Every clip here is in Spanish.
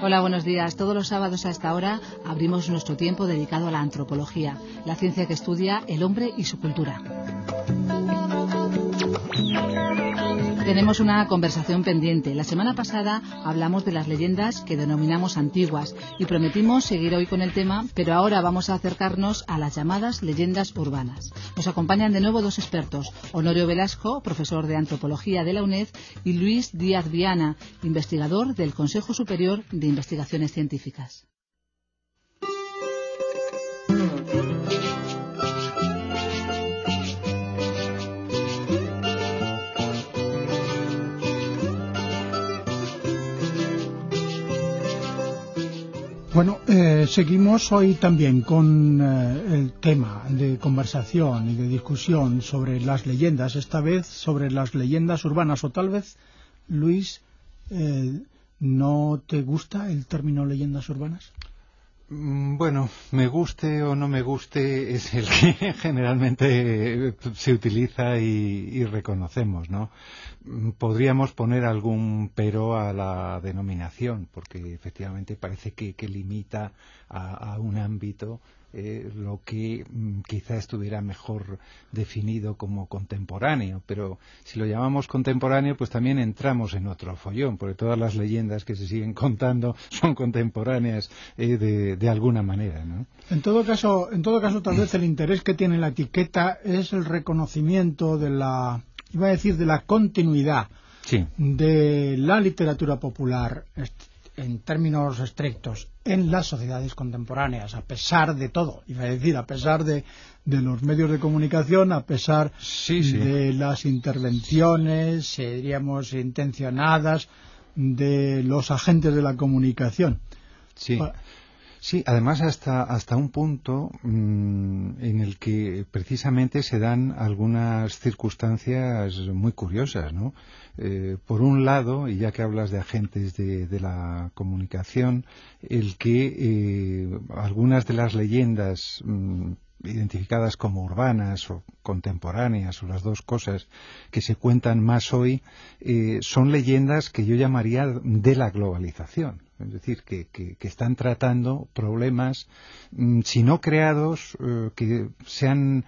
Hola, buenos días. Todos los sábados a esta hora abrimos nuestro tiempo dedicado a la antropología, la ciencia que estudia el hombre y su cultura. Tenemos una conversación pendiente. La semana pasada hablamos de las leyendas que denominamos antiguas y prometimos seguir hoy con el tema, pero ahora vamos a acercarnos a las llamadas leyendas urbanas. Nos acompañan de nuevo dos expertos, Honorio Velasco, profesor de antropología de la UNED, y Luis Díaz Viana, investigador del Consejo Superior de Investigaciones Científicas. Bueno, seguimos hoy también con el tema de conversación y de discusión sobre las leyendas, esta vez sobre las leyendas urbanas, o tal vez, Luis, ¿no te gusta el término leyendas urbanas? Bueno, me guste o no me guste es el que generalmente se utiliza y reconocemos, ¿no? Podríamos poner algún pero a la denominación, porque efectivamente parece que limita a un ámbito lo que quizá estuviera mejor definido como contemporáneo, pero si lo llamamos contemporáneo, pues también entramos en otro follón, porque todas las leyendas que se siguen contando son contemporáneas de alguna manera, ¿no? En todo caso, tal vez el interés que tiene la etiqueta es el reconocimiento de la, iba a decir, de la continuidad de la literatura popular en términos estrictos en las sociedades contemporáneas, a pesar de todo, iba a decir, a pesar de los medios de comunicación, a pesar de las intervenciones, diríamos, intencionadas de los agentes de la comunicación. Sí, además hasta un punto en el que precisamente se dan algunas circunstancias muy curiosas, ¿no? Por un lado, y ya que hablas de agentes de la comunicación, el que algunas de las leyendas identificadas como urbanas o contemporáneas, o las dos cosas que se cuentan más hoy, son leyendas que yo llamaría de la globalización. Es decir, que están tratando problemas, si no creados, que se han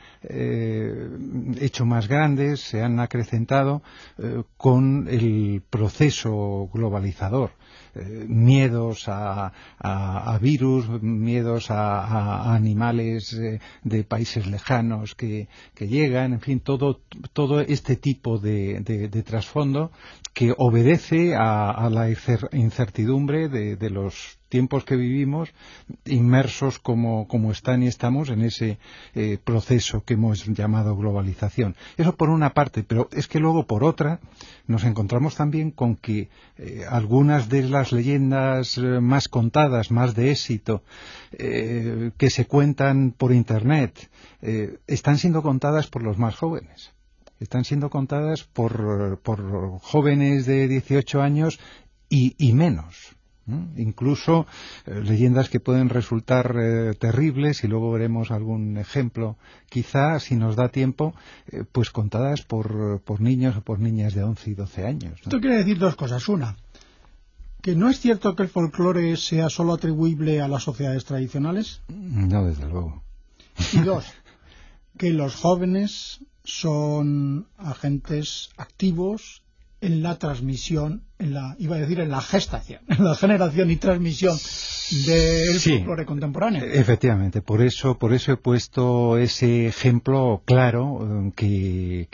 hecho más grandes, se han acrecentado con el proceso globalizador. Miedos a virus, miedos a animales de países lejanos que llegan, en fin, todo este tipo de trasfondo que obedece a la incertidumbre de los tiempos que vivimos, inmersos como están y estamos en ese proceso que hemos llamado globalización. Eso por una parte, pero es que luego por otra nos encontramos también con que algunas de las leyendas más contadas, más de éxito, que se cuentan por Internet, están siendo contadas por los más jóvenes. Están siendo contadas por jóvenes de 18 años y menos. Incluso leyendas que pueden resultar terribles, y luego veremos algún ejemplo, quizá, si nos da tiempo, pues contadas por niños o por niñas de 11 y 12 años, ¿no? Esto quiere decir dos cosas. Una, que no es cierto que el folclore sea solo atribuible a las sociedades tradicionales. No, desde luego. Y dos, que los jóvenes son agentes activos en la transmisión, en la gestación, en la generación y transmisión del folclore contemporáneo. Efectivamente, por eso he puesto ese ejemplo claro que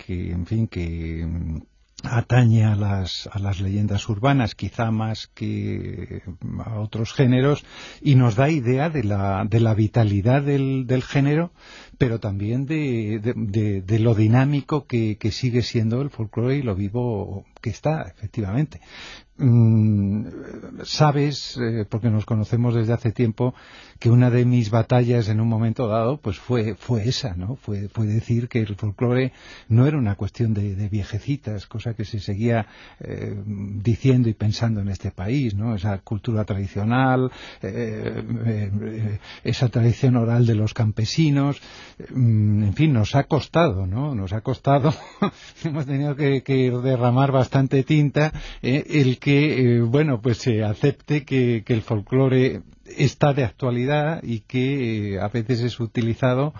atañe a las leyendas urbanas, quizá más que a otros géneros, y nos da idea de la vitalidad del género, pero también de lo dinámico que sigue siendo el folclore y lo vivo que está, efectivamente. Sabes, porque nos conocemos desde hace tiempo, que una de mis batallas en un momento dado pues fue esa, ¿no? Fue decir que el folclore no era una cuestión de viejecitas, cosa que se seguía diciendo y pensando en este país, ¿no? Esa cultura tradicional, esa tradición oral de los campesinos, en fin, nos ha costado, ¿no? Nos ha costado, hemos tenido que derramar bastante bastante tinta el que, pues se acepte que el folclore está de actualidad y que a veces es utilizado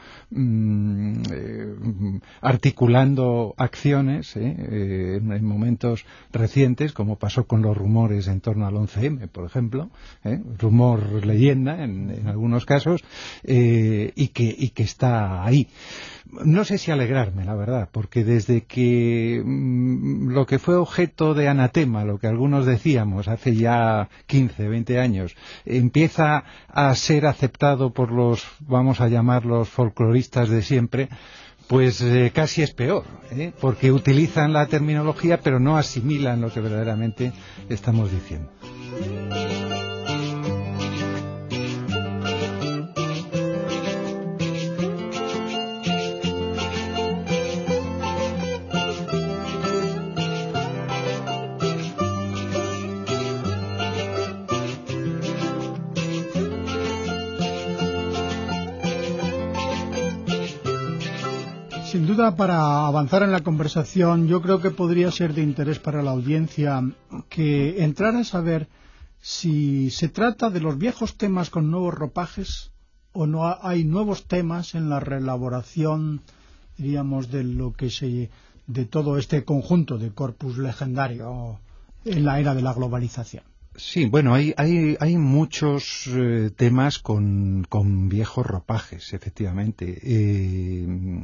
articulando acciones en momentos recientes, como pasó con los rumores en torno al 11M, por ejemplo, rumor leyenda en algunos casos, y que está ahí. No sé si alegrarme, la verdad, porque desde que lo que fue objeto de anatema, lo que algunos decíamos hace ya 15, 20 años, empieza a ser aceptado por los, vamos a llamarlos, folcloristas de siempre, pues casi es peor, porque utilizan la terminología pero no asimilan lo que verdaderamente estamos diciendo. Sin duda, para avanzar en la conversación, yo creo que podría ser de interés para la audiencia que entrara a saber si se trata de los viejos temas con nuevos ropajes o no hay nuevos temas en la reelaboración, diríamos, de todo este conjunto de corpus legendario en la era de la globalización. Sí, bueno, hay muchos temas con viejos ropajes, efectivamente.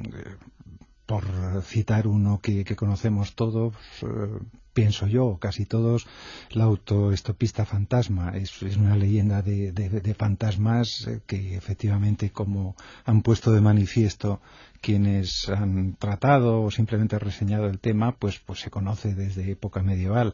Por citar uno que conocemos todos, pienso yo, casi todos, la autoestopista fantasma. Es una leyenda de fantasmas que efectivamente, como han puesto de manifiesto quienes han tratado o simplemente reseñado el tema, pues se conoce desde época medieval.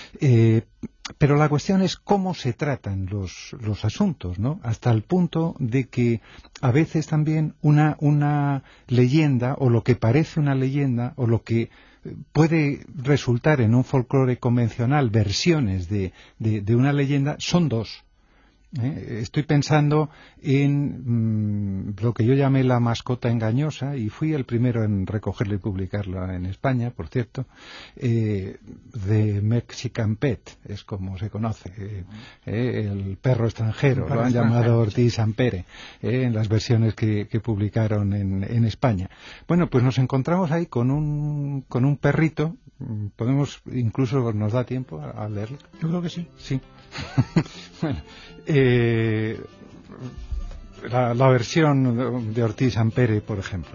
Pero la cuestión es cómo se tratan los asuntos, ¿no? Hasta el punto de que a veces también una leyenda, o lo que parece una leyenda, o lo que puede resultar en un folclore convencional, versiones de una leyenda, son dos. Estoy pensando en lo que yo llamé la mascota engañosa, y fui el primero en recogerla y publicarla en España, por cierto. The Mexican Pet es como se conoce, el perro extranjero, lo han llamado Ortiz Ampere, en las versiones que publicaron en España. Bueno, pues nos encontramos ahí con un perrito. Podemos, incluso nos da tiempo a leerlo. Yo creo que sí. Sí. Bueno, la versión de Ortiz Ampere, por ejemplo.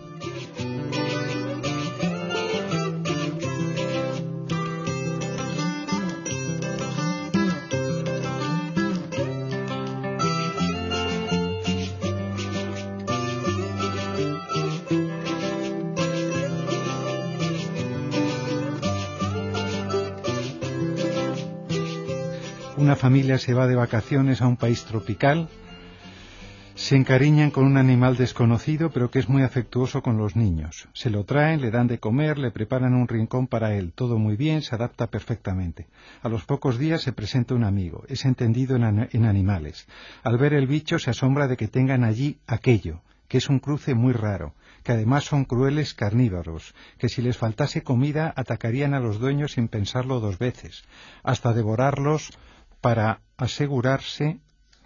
Una familia se va de vacaciones a un país tropical, se encariñan con un animal desconocido pero que es muy afectuoso con los niños. Se lo traen, le dan de comer, le preparan un rincón para él. Todo muy bien, se adapta perfectamente. A los pocos días se presenta un amigo, es entendido en animales. Al ver el bicho se asombra de que tengan allí aquello, que es un cruce muy raro, que además son crueles carnívoros, que si les faltase comida atacarían a los dueños sin pensarlo dos veces, hasta devorarlos para asegurarse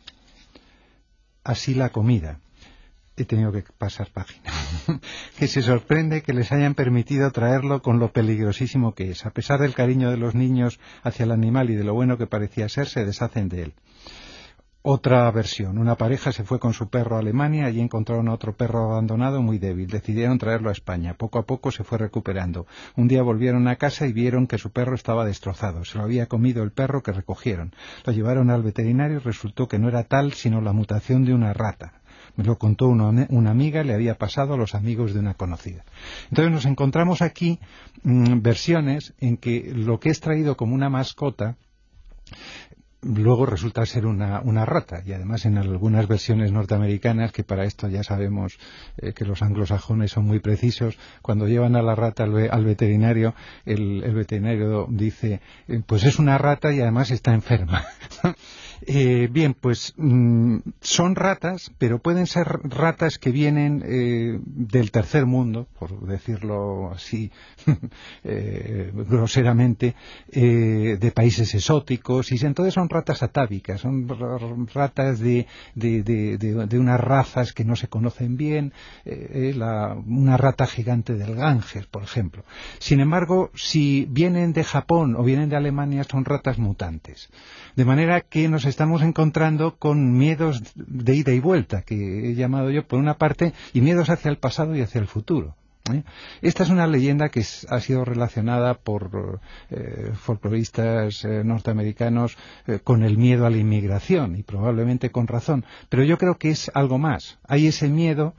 así la comida. He tenido que pasar página. Que se sorprende que les hayan permitido traerlo con lo peligrosísimo que es. A pesar del cariño de los niños hacia el animal y de lo bueno que parecía ser, se deshacen de él. Otra versión. Una pareja se fue con su perro a Alemania, allí encontraron a otro perro abandonado muy débil. Decidieron traerlo a España. Poco a poco se fue recuperando. Un día volvieron a casa y vieron que su perro estaba destrozado. Se lo había comido el perro que recogieron. Lo llevaron al veterinario y resultó que no era tal sino la mutación de una rata. Me lo contó una amiga, le había pasado a los amigos de una conocida. Entonces nos encontramos aquí versiones en que lo que es traído como una mascota luego resulta ser una rata, y además en algunas versiones norteamericanas, que para esto ya sabemos que los anglosajones son muy precisos, cuando llevan a la rata al veterinario, el veterinario dice, pues es una rata y además está enferma. Bien, pues son ratas, pero pueden ser ratas que vienen del tercer mundo, por decirlo así groseramente, de países exóticos, y entonces son ratas atávicas, son ratas de unas razas que no se conocen bien, una rata gigante del Ganges, por ejemplo. Sin embargo, si vienen de Japón o vienen de Alemania, son ratas mutantes. De manera que nos estamos encontrando con miedos de ida y vuelta, que he llamado yo por una parte, y miedos hacia el pasado y hacia el futuro. Esta es una leyenda que ha sido relacionada por folcloristas norteamericanos con el miedo a la inmigración, y probablemente con razón, pero yo creo que es algo más. Hay ese miedo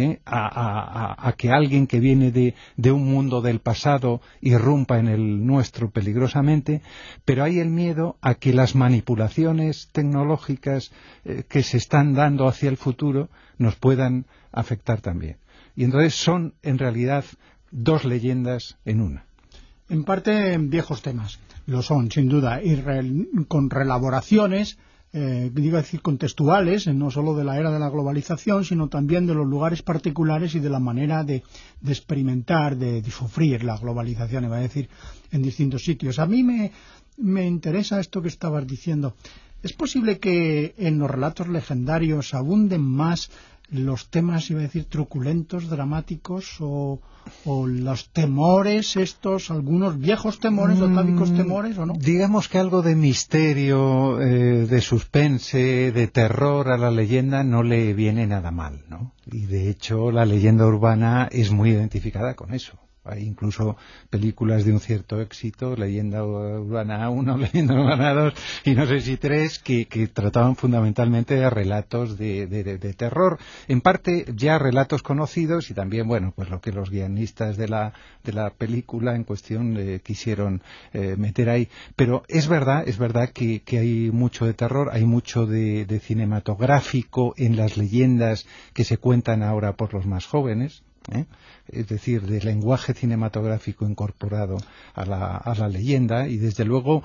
a que alguien que viene de un mundo del pasado irrumpa en el nuestro peligrosamente, pero hay el miedo a que las manipulaciones tecnológicas que se están dando hacia el futuro nos puedan afectar también. Y entonces son, en realidad, dos leyendas en una. En parte, viejos temas. Lo son, sin duda, y con relaboraciones, digo decir, contextuales, no solo de la era de la globalización, sino también de los lugares particulares y de la manera de experimentar, de sufrir la globalización, iba a decir, en distintos sitios. A mí me interesa esto que estabas diciendo. ¿Es posible que en los relatos legendarios abunden más los temas, iba a decir, truculentos, dramáticos, o los temores estos, algunos viejos temores, atávicos temores, o no? Digamos que algo de misterio, de suspense, de terror a la leyenda no le viene nada mal, ¿no? Y de hecho la leyenda urbana es muy identificada con eso. Hay incluso películas de un cierto éxito, Leyenda Urbana 1, Leyenda Urbana 2 y no sé si 3, que trataban fundamentalmente de relatos de terror. En parte ya relatos conocidos y también, bueno, pues lo que los guionistas de la película en cuestión quisieron meter ahí. Pero es verdad que hay mucho de terror, hay mucho de cinematográfico en las leyendas que se cuentan ahora por los más jóvenes. Es decir, de lenguaje cinematográfico incorporado a la leyenda, y desde luego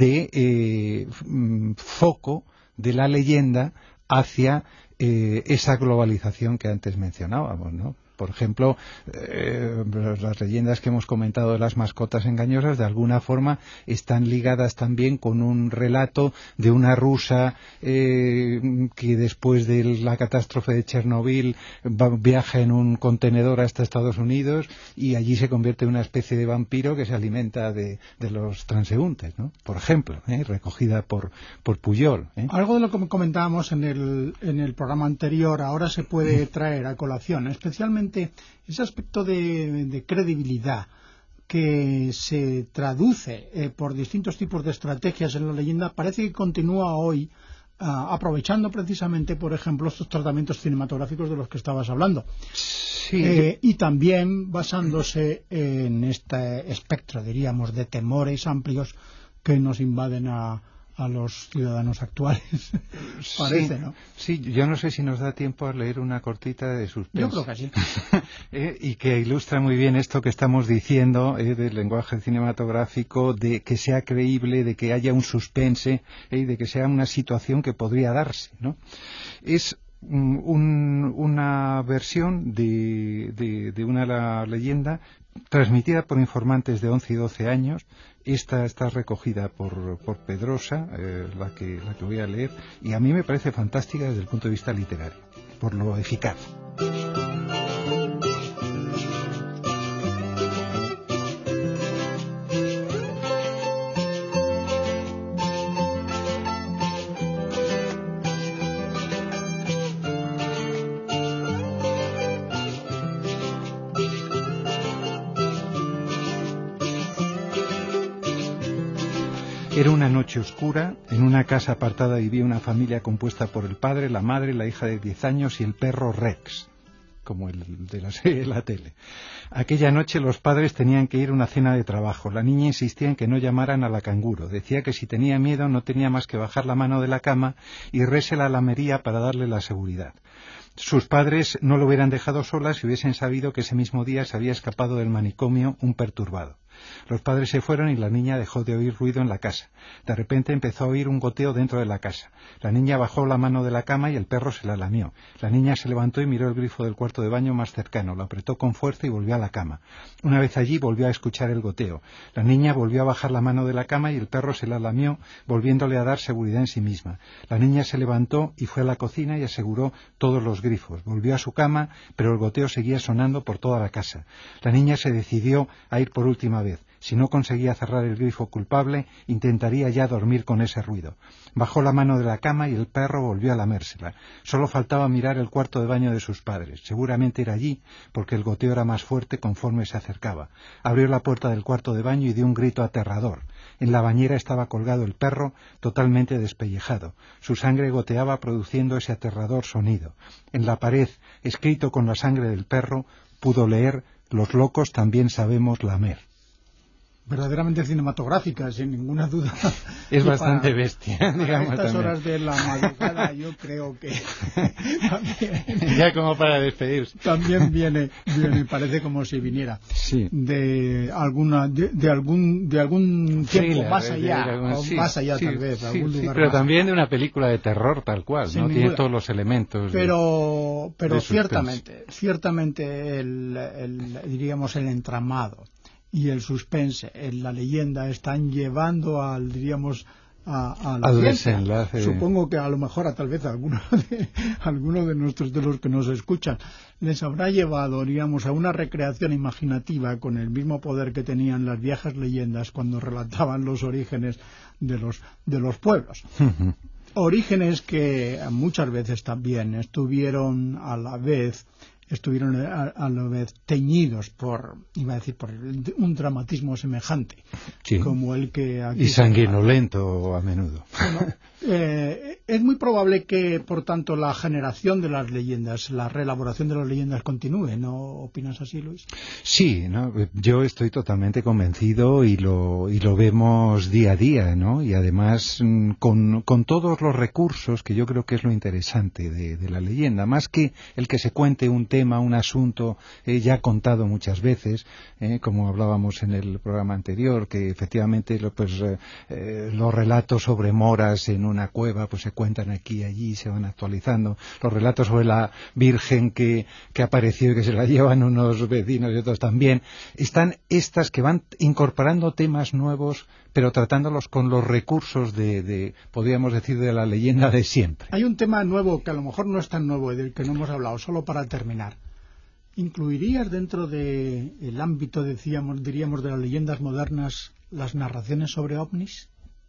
de foco de la leyenda hacia esa globalización que antes mencionábamos, ¿no? Por ejemplo, las leyendas que hemos comentado de las mascotas engañosas, de alguna forma están ligadas también con un relato de una rusa que después de la catástrofe de Chernobyl viaja en un contenedor hasta Estados Unidos y allí se convierte en una especie de vampiro que se alimenta de los transeúntes, ¿no? Por ejemplo, recogida por Pujol. Algo de lo que comentábamos en el programa anterior ahora se puede traer a colación, especialmente ese aspecto de credibilidad que se traduce por distintos tipos de estrategias en la leyenda, parece que continúa hoy aprovechando precisamente, por ejemplo, estos tratamientos cinematográficos de los que estabas hablando. Sí. Y también basándose en este espectro, diríamos, de temores amplios que nos invaden a los ciudadanos actuales. Parece, ¿no? Sí, yo no sé si nos da tiempo a leer una cortita de suspense. Yo creo que sí. Y que ilustra muy bien esto que estamos diciendo del lenguaje cinematográfico, de que sea creíble, de que haya un suspense, de que sea una situación que podría darse, ¿no? Es una versión de una leyenda transmitida por informantes de 11 y 12 años. Esta está recogida por Pedrosa, la que voy a leer, y a mí me parece fantástica desde el punto de vista literario, por lo eficaz. Era una noche oscura. En una casa apartada vivía una familia compuesta por el padre, la madre, la hija de 10 años y el perro Rex, como el de la serie de la tele. Aquella noche los padres tenían que ir a una cena de trabajo. La niña insistía en que no llamaran a la canguro. Decía que si tenía miedo no tenía más que bajar la mano de la cama y rese la lamería para darle la seguridad. Sus padres no lo hubieran dejado sola si hubiesen sabido que ese mismo día se había escapado del manicomio un perturbado. Los padres se fueron y la niña dejó de oír ruido en la casa. De repente empezó a oír un goteo dentro de la casa. La niña bajó la mano de la cama y el perro se la lamió. La niña se levantó y miró el grifo del cuarto de baño más cercano, lo apretó con fuerza y volvió a la cama. Una vez allí volvió a escuchar el goteo. La niña volvió a bajar la mano de la cama y el perro se la lamió, volviéndole a dar seguridad en sí misma. La niña se levantó y fue a la cocina y aseguró todos los grifos. Volvió a su cama, pero el goteo seguía sonando por toda la casa. La niña se decidió a ir por última vez. Si no conseguía cerrar el grifo culpable, intentaría ya dormir con ese ruido. Bajó la mano de la cama y el perro volvió a lamérsela. Solo faltaba mirar el cuarto de baño de sus padres. Seguramente era allí, porque el goteo era más fuerte conforme se acercaba. Abrió la puerta del cuarto de baño y dio un grito aterrador. En la bañera estaba colgado el perro, totalmente despellejado. Su sangre goteaba produciendo ese aterrador sonido. En la pared, escrito con la sangre del perro, pudo leer: «Los locos también sabemos lamer». Verdaderamente cinematográfica, sin ninguna duda. Es bastante bestia, digamos. A estas también. horas de la madrugada yo creo que también, ya como para despedirse. También viene, parece como si viniera sí. de algún tiempo thriller, más allá, sí, más allá sí, tal vez, sí, algún sí, lugar pero más. También de una película de terror tal cual, ¿no? Tiene todos los elementos. Pero de ciertamente diríamos el entramado y el suspense en la leyenda están llevando al desenlace. Supongo que a lo mejor tal vez alguno de los que nos escuchan les habrá llevado, digamos, a una recreación imaginativa con el mismo poder que tenían las viejas leyendas cuando relataban los orígenes de los pueblos. Orígenes que muchas veces también estuvieron a la vez teñidos por un dramatismo semejante, sí. Como el que aquí y sanguinolento a menudo. Bueno, es muy probable que, por tanto, la generación de las leyendas, la reelaboración de las leyendas continúe, ¿no opinas así, Luis? Sí, ¿no? Yo estoy totalmente convencido y lo vemos día a día, ¿no? Y además con todos los recursos, que yo creo que es lo interesante de la leyenda, más que el que se cuente un tema, un asunto ya contado muchas veces, como hablábamos en el programa anterior, que efectivamente los relatos sobre moras en una cueva pues se cuentan aquí y allí, se van actualizando. Los relatos sobre la Virgen que apareció y que se la llevan unos vecinos y otros también. Están estas que van incorporando temas nuevos, pero tratándolos con los recursos podríamos decir, de la leyenda de siempre. Hay un tema nuevo que a lo mejor no es tan nuevo y del que no hemos hablado, solo para terminar. ¿Incluirías dentro del ámbito, diríamos, de las leyendas modernas las narraciones sobre ovnis?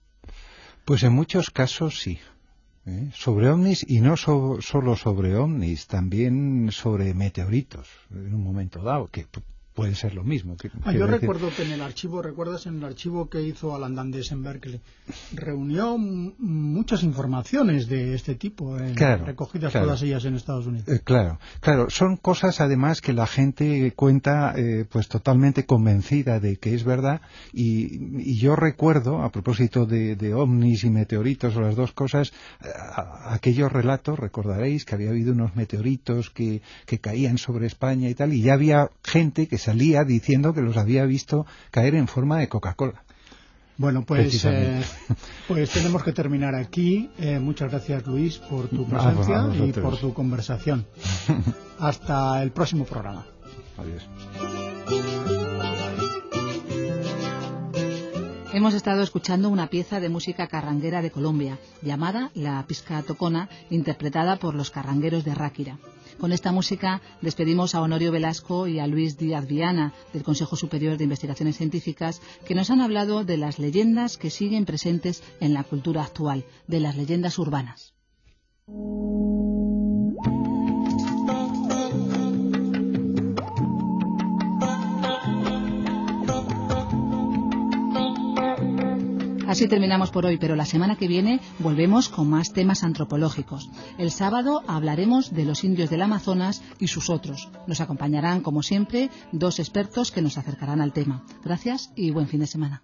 Pues en muchos casos sí. Sobre ovnis, y no solo sobre ovnis, también sobre meteoritos, en un momento dado, que puede ser lo mismo. Yo recuerdo que en el archivo, ¿recuerdas en el archivo que hizo Alan Dandes en Berkeley? Reunió muchas informaciones de este tipo, recogidas todas ellas en Estados Unidos. Claro, son cosas además que la gente cuenta pues totalmente convencida de que es verdad, y yo recuerdo, a propósito de ovnis y meteoritos, o las dos cosas, aquellos relatos, recordaréis que había habido unos meteoritos que caían sobre España y tal, y ya había gente que salía diciendo que los había visto caer en forma de Coca-Cola. Bueno, pues tenemos que terminar aquí. Muchas gracias, Luis, por tu presencia y por tu conversación. Hasta el próximo programa. Adiós. Hemos estado escuchando una pieza de música carranguera de Colombia, llamada La Pisca Tocona, interpretada por los carrangueros de Ráquira. Con esta música despedimos a Honorio Velasco y a Luis Díaz Viana, del Consejo Superior de Investigaciones Científicas, que nos han hablado de las leyendas que siguen presentes en la cultura actual, de las leyendas urbanas. Así terminamos por hoy, pero la semana que viene volvemos con más temas antropológicos. El sábado hablaremos de los indios del Amazonas y sus otros. Nos acompañarán, como siempre, dos expertos que nos acercarán al tema. Gracias y buen fin de semana.